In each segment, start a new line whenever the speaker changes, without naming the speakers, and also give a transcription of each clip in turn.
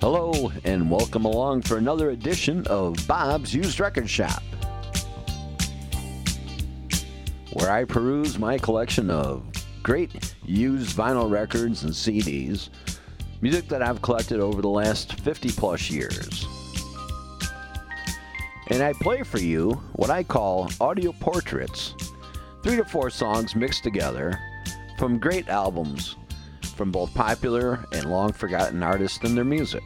Hello, and welcome along for another edition of Bob's Used Record Shop, where I peruse my collection of great used vinyl records and CDs, music that I've collected over the last 50 plus years. And I play for you what I call audio portraits, 3 to 4 songs mixed together from great albums from both popular and long-forgotten artists and their music.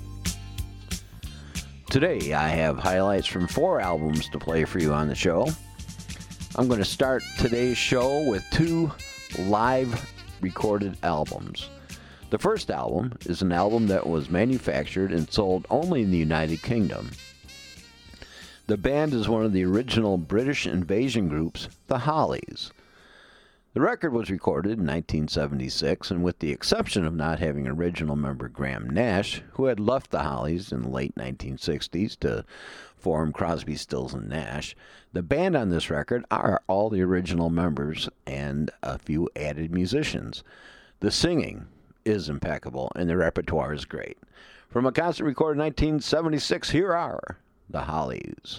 Today, I have highlights from 4 albums to play for you on the show. I'm going to start today's show with 2 live recorded albums. The first album is an album that was manufactured and sold only in the United Kingdom. The band is one of the original British invasion groups, the Hollies. The record was recorded in 1976, and with the exception of not having original member Graham Nash, who had left the Hollies in the late 1960s to form Crosby, Stills and Nash, the band on this record are all the original members and a few added musicians. The singing is impeccable, and the repertoire is great. From a concert recorded in 1976, here are the Hollies.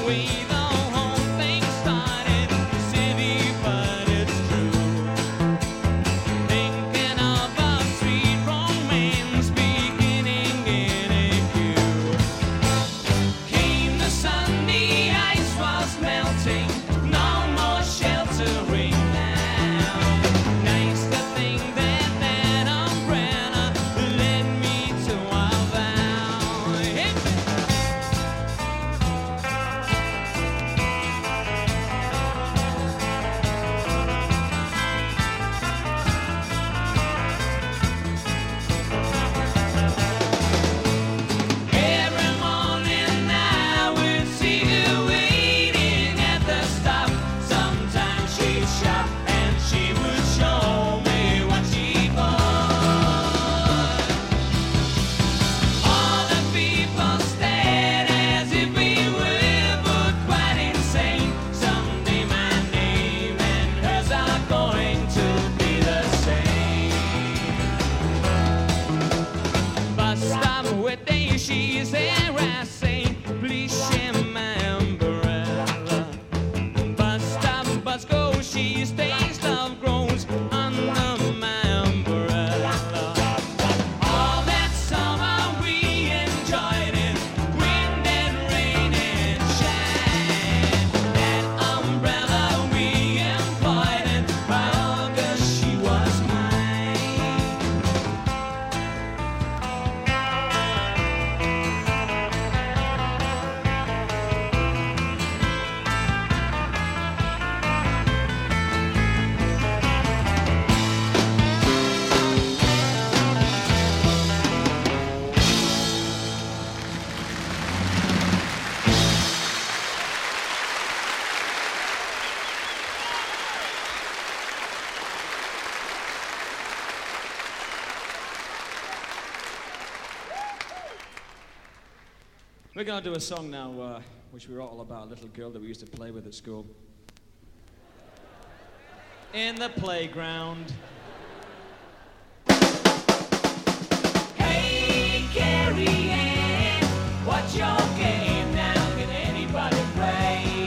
We're going to do a song now, which we wrote all about a little girl that we used to play with at school. In the playground.
Hey, Carrie Ann, what's your game now? Can anybody play?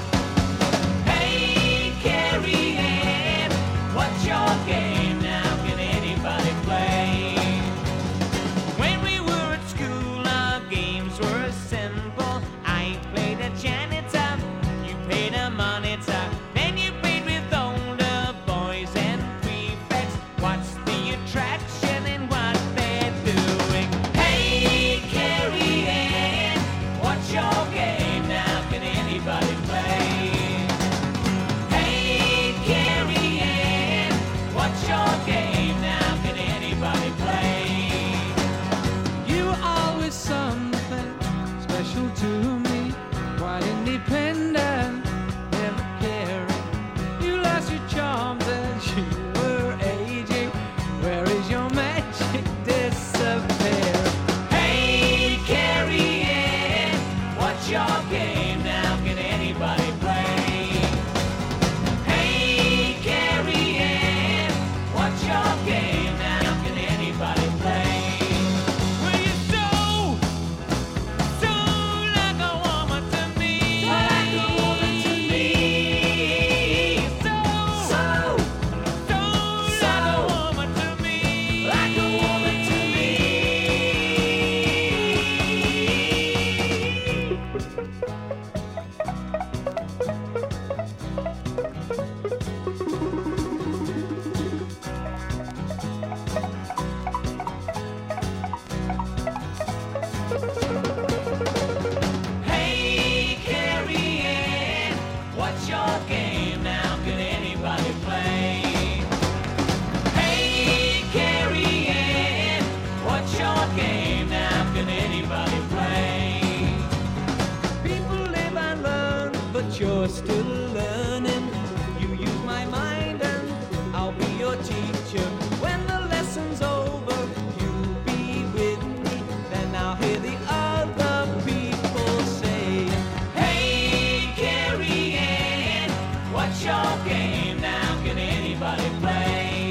Hey, Carrie Ann, what's your game now? Can anybody play? When we were at school, our games were simple. I played a janitor, you played a monitor. Then you played with older boys and prefects. What's the attraction in what they're doing? Hey, Carrie Ann, what's your game now? Can anybody play? Hey, Carrie Ann, what's your game now? Can anybody play?
You were always something special to me, quite independent, never caring. You lost your charms as you were aging. Where is your magic disappearing?
Hey, Carrie Ann, what's your game now? Can anybody play? Hey, Carrie Ann, what's your game now? Can anybody play? Well, you're so like a woman to me. Like a woman to me. So like a woman to me. Like a woman to me. Hey, Carrie Ann, what's your game now? Can anybody play? Hey, Carrie Ann, what's your game now? Can anybody play?
People live and learn, but you're still learning. You use my mind and I'll be your teacher. When the lesson's over, you'll be with me. Then I'll hear the other people say,
Hey, Carrie Ann, what's your game now? Can anybody play?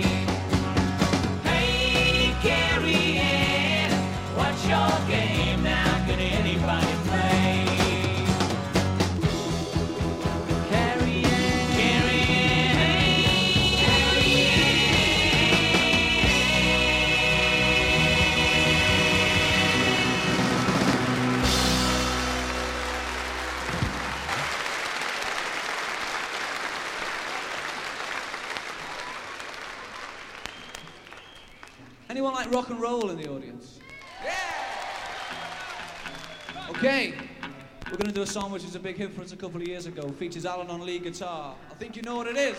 Hey, Carrie Ann, what's your game now? Can anybody play?
Anyone like rock and roll in the audience? Yeah! Okay, we're going to do a song which is a big hit for us a couple of years ago. Features Alan on lead guitar. I think you know what it is.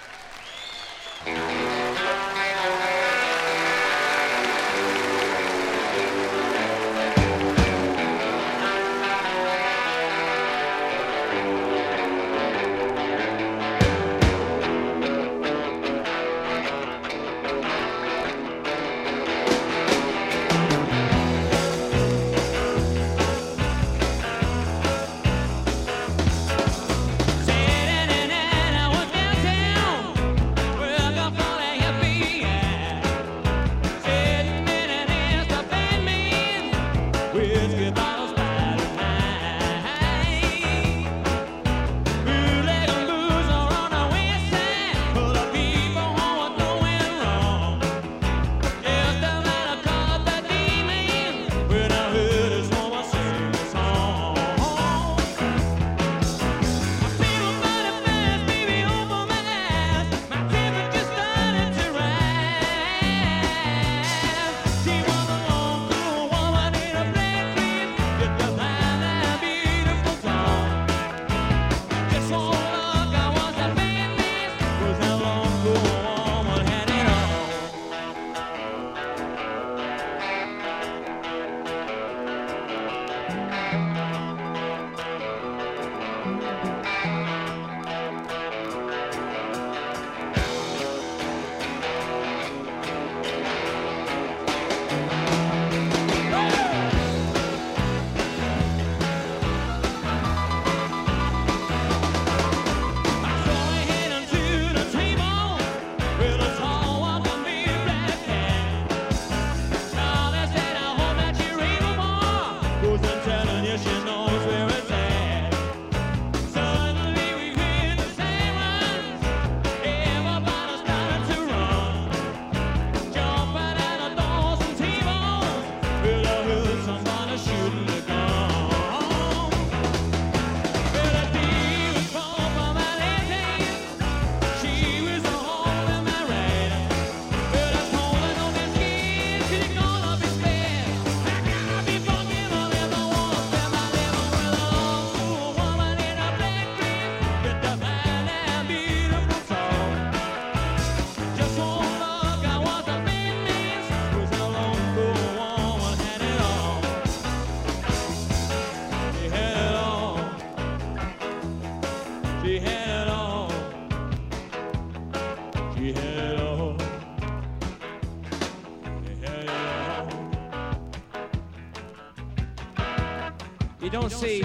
You don't see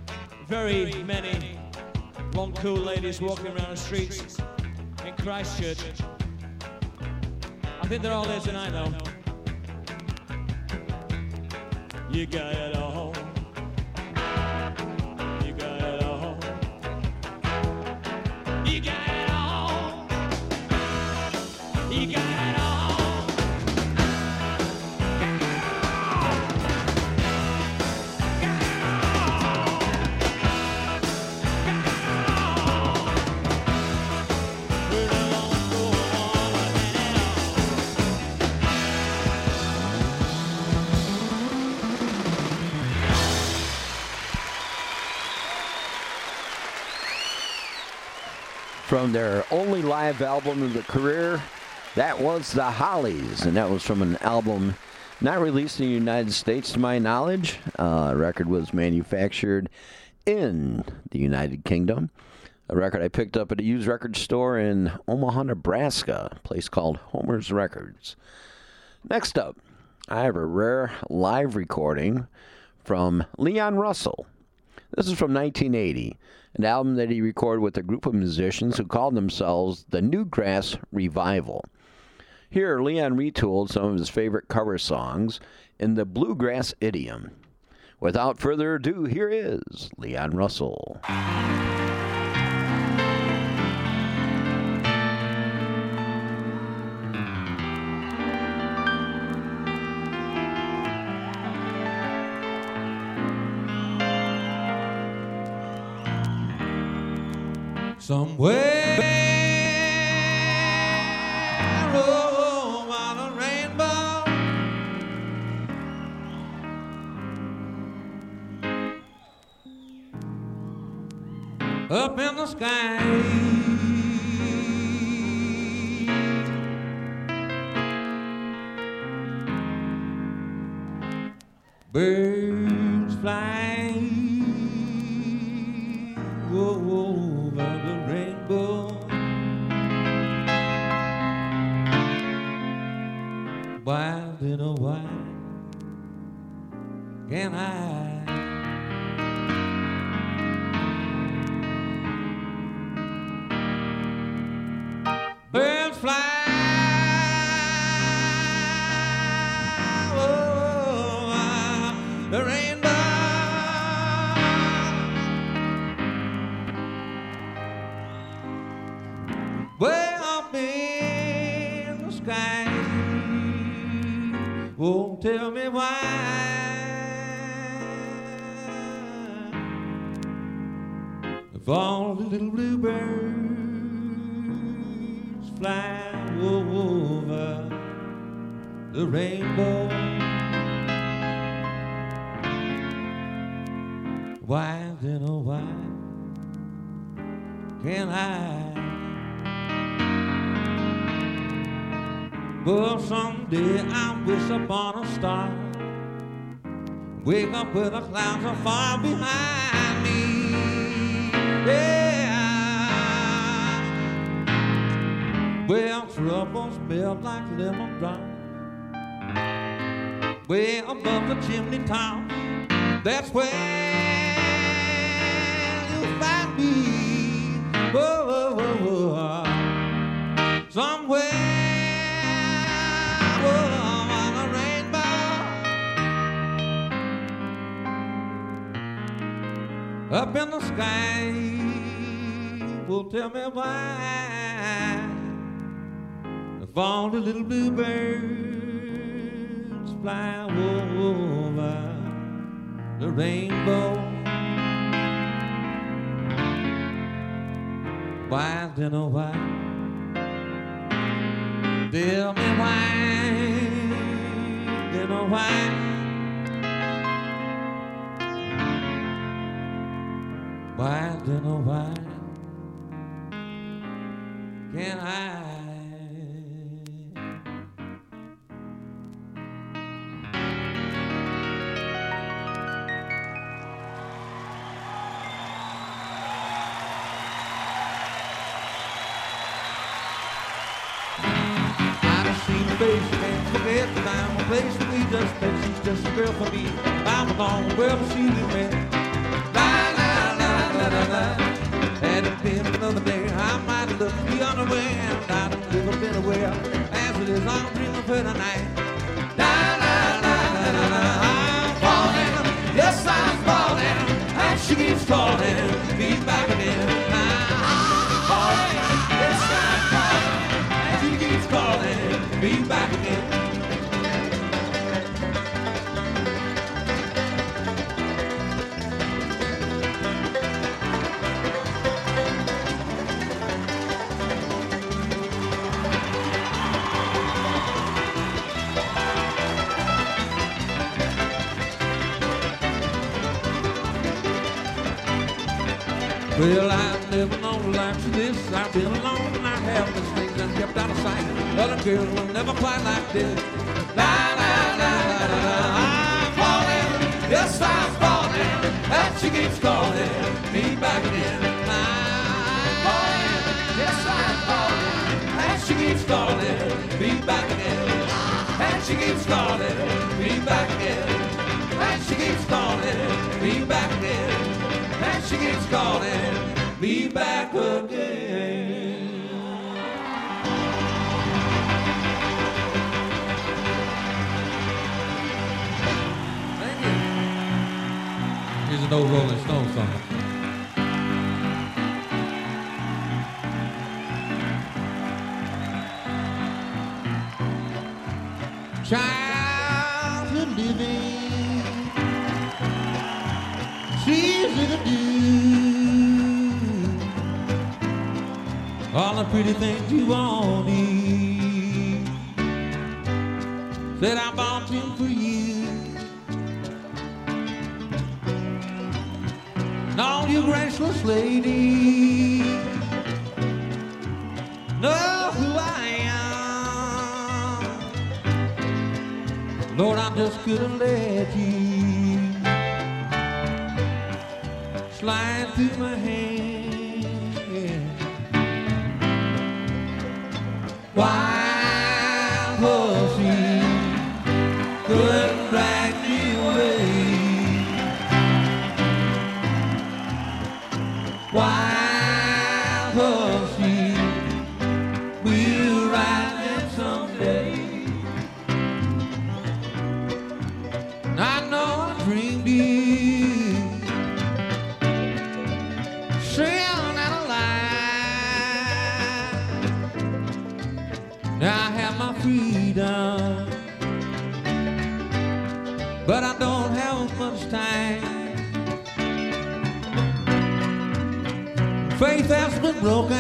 very many blonde cool ladies walking around the streets in Christchurch. I think they're all there tonight though. You got it all. You got it all. You got it all. You got it all.
From their only live album of their career, that was The Hollies, and that was from an album not released in the United States to my knowledge. The record was manufactured in the United Kingdom. A record I picked up at a used record store in Omaha, Nebraska, a place called Homer's Records. Next up, I have a rare live recording from Leon Russell. This is from 1980, an album that he recorded with a group of musicians who called themselves the Newgrass Revival. Here, Leon retooled some of his favorite cover songs in the bluegrass idiom. Without further ado, here is Leon Russell.
Somewhere over the rainbow, up in the sky. Birds flying over the rainbow. Wild in a while, can I? Birds fly over the rainbow. Way up in the sky. Won't tell me why. If all the little bluebirds fly over the rainbow, why then oh why can't I? Well, someday I'll wish upon a star, wake up where the clouds are far behind me. Yeah. Well, troubles melt like lemon drops way above the chimney top. That's where you'll find me. Whoa, whoa, whoa, whoa. Somewhere on a rainbow, up in the sky. Well, tell me why, if all the little bluebirds fly over the rainbow, why then oh why? Tell me why, then oh why? Why then oh why can I? Face, can't forget the time and place that we just met. She's just a girl for me. I'm alone wherever she we met. La la la la la la. Had it been another day, I might look the other way, and I don't live a bit aware. As it is, I'm dreaming of her tonight. La la la la la la. I'm falling, yes I'm falling, and she keeps calling me back again. I'm falling, yes I'm falling, and she keeps calling me back again. Well, I've never known a life to this. I've been alone and I have mistakes and kept out of sight. Other girls were never quite like this. La la la la la la. I'm falling, yes I'm falling, and she keeps calling me back again. I'm falling, yes I'm falling, and she keeps calling me back again. And she keeps calling me back again. And she keeps calling me back again. And she keeps calling me back again. Thank you. Here's an old Rolling Stone song. Childhood living, easy to do. All the pretty things you all need, said I bought them for you. And all you you graceless lady know who I am? Lord, I just couldn't let you slide through my hand. Wild pussy couldn't drag me away. Wild pussy, we'll ride them someday. I know I dreamed you, sailed out of life. Now I have my freedom, but I don't have much time. Faith has been broken,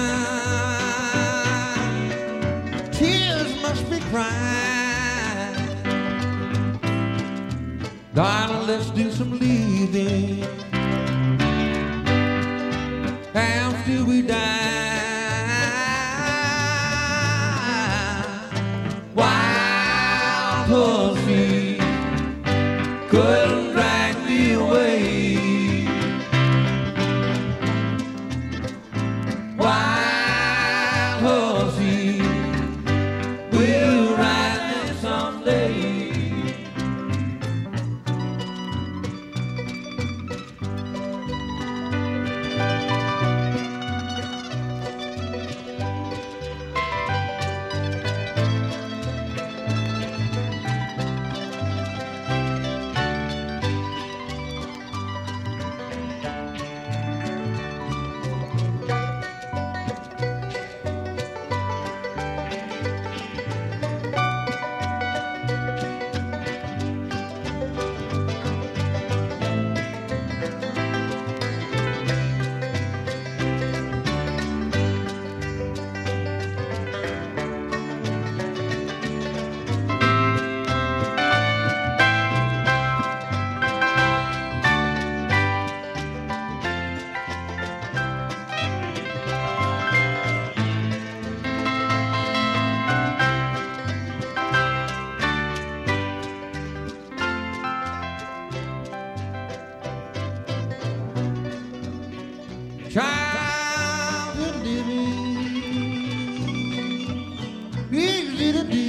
tears must be crying. Darling, let's do some leaving after we die. Wild pussy couldn't drag me away. Wild pussy, we'll ride them someday. Childhood living, easy to do.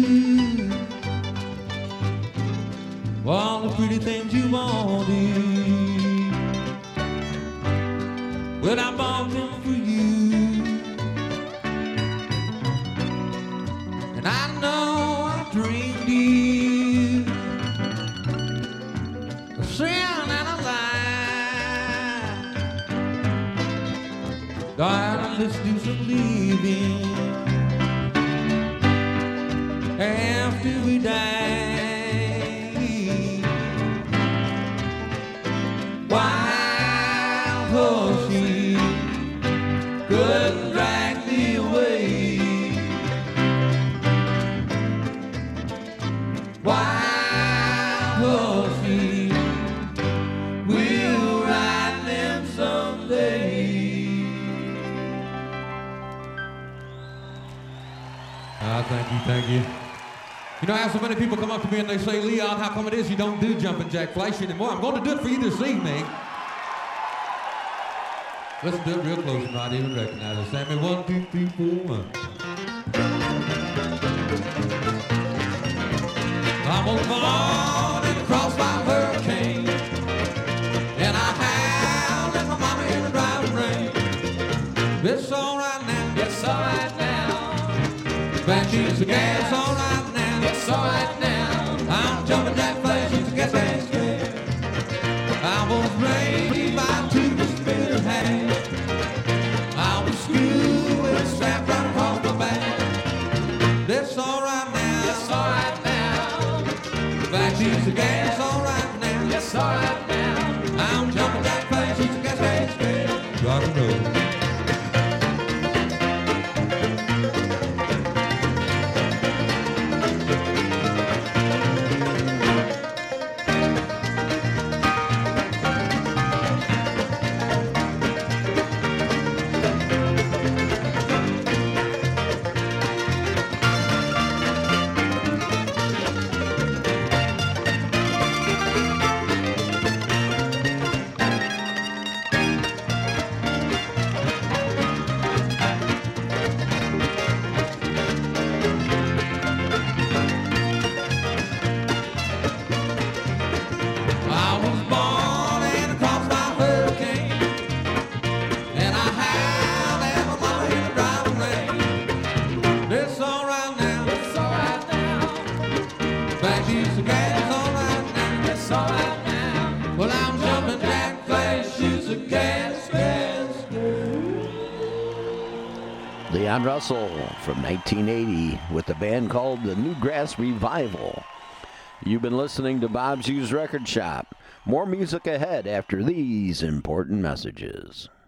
All the pretty things you want to do. Well, I bought them for you, and I know I dreamed you a sin and a lie. Darling, let's do some leaving after we die. Wild pussy couldn't drag me away. Wild pussy, we'll ride them someday. Thank you. You know, I have so many people come up to me and they say, Leon, how come it is you don't do jumping jack flash anymore? I'm going to do it for you this evening. Let's do it real close and not even recognize it. Sammy, 1, 2, 3, 4, 1. I'm on born in the crossfire hurricane, and I howled at my mama in the driving rain. It's all right now. It's all right now. Back she's the gas all right now. It's all right now. I'm jumping that flash, she's the gas tank square. I was raised by 2 spinner hands. I was screwed with a strap right across my back. That's all right now. It's all right now. Back she's the gas all right now. It's all right now. I'm jumping that flash, she's the gas tank square. Rock and roll.
Leon Russell from 1980 with the band called the Newgrass Revival. You've been listening to Bob's Used Record Shop. More music ahead after these important messages.